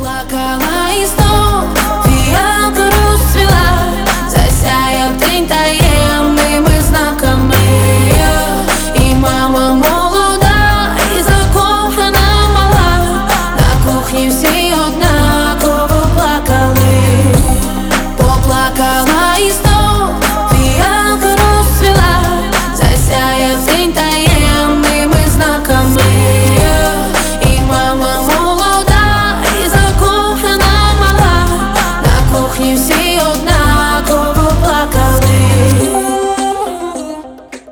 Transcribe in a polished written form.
Поплакала і знов фіалка розцвіла, засяяв день таємними знаками. І мама молода, і закохана мала, на кухні всі однаково плакали. Поплакала